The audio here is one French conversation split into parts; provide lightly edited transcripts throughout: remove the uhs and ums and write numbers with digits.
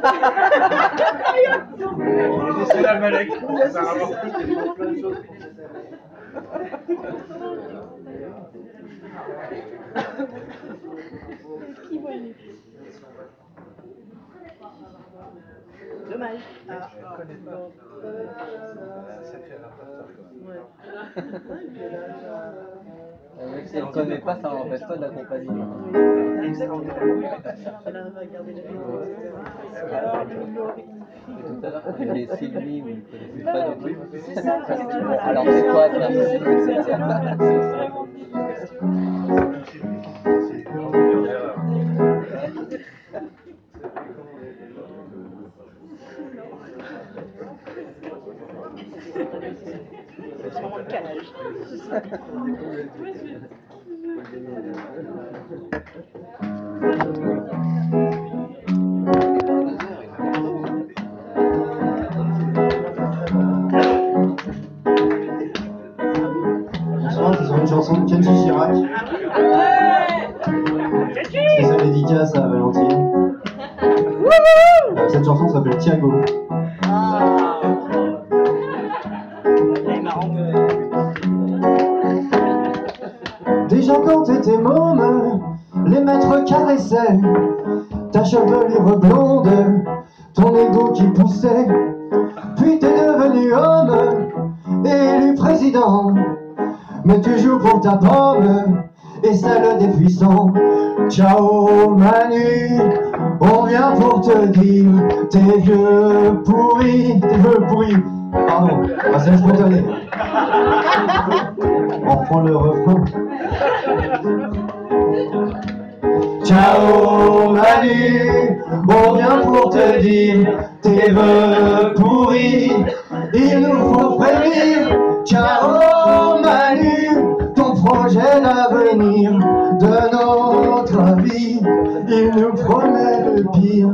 C'est la Malek. Ça rapporte plein de choses. Dommage. Je connais pas. Ça fait rapporteur. Même si elle ne connaît pas, ça n'empêche pas d'accompagner. Exactement. Elle arrive à garder la vidéo, etc. Alors, Et tout à l'heure, quand il y avait Sylvie, vous ne connaissez pas du tout. c'est ça. Alors c'est quoi ça? C'est vraiment le calage. 'Bonsoir, c'est sur une chanson de Kenji Girac. Spéciale dédicace à Valentine. Cette chanson s'appelle Thiago. Elle est marrante. Déjà quand t'étais môme, les maîtres caressaient ta chevelure blonde, ton égo qui poussait. Puis t'es devenu homme et élu président, mais tu joues pour ta pomme et celle des puissants. Ciao Manu, on vient pour te dire tes vieux pourris, pardon, c'est spontané. On reprend le refrain. Ciao Manu, on vient pour te dire tes vœux pourris, il nous faut frémir. Ciao Manu, ton projet d'avenir, de notre vie, il nous promet le pire.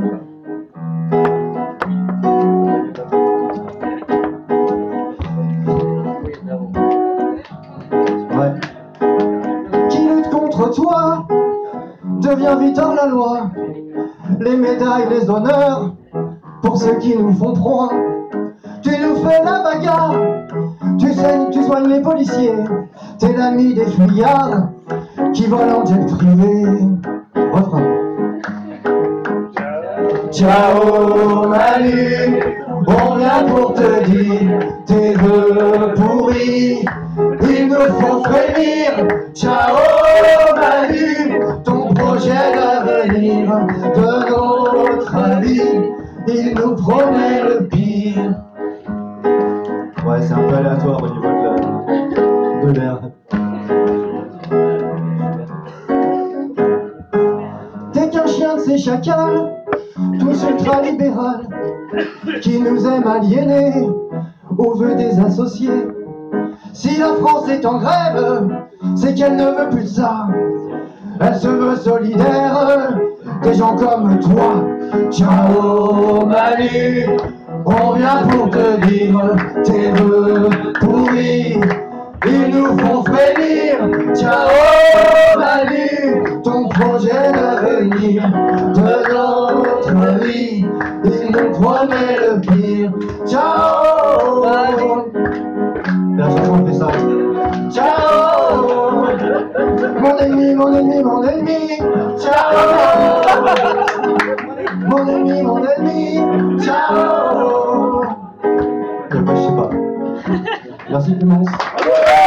Ouais. Qui lutte contre toi devient vite hors la loi. Les médailles, les honneurs pour ceux qui nous font proie. Tu nous fais la bagarre, tu saignes, tu soignes les policiers. T'es l'ami des fuyards qui volent en jet privé. Refrain. Ciao Manu, on vient pour te dire tes vœux pourris, il nous faut frémir. Ciao Manu, ton projet d'avenir, de notre vie, il nous promet le pire. Ouais, c'est un peu aléatoire au niveau de l'air. T'es qu'un chien de ces chacals, tous ultra-libérales, qui nous aiment aliénés au vœu des associés. Si la France est en grève, c'est qu'elle ne veut plus de ça. Elle se veut solidaire des gens comme toi. Ciao Manu, on vient pour te dire tes vœux pourris, ils nous font frémir. Ciao Manu, ton projet d'avenir, de notre vie, il nous promet le pire. Ciao Manu. La chanson fait ça. Ciao mon ennemi, mon ennemi, mon ennemi. Ciao mon ennemi, ciao. Je sais pas. Merci Clémence.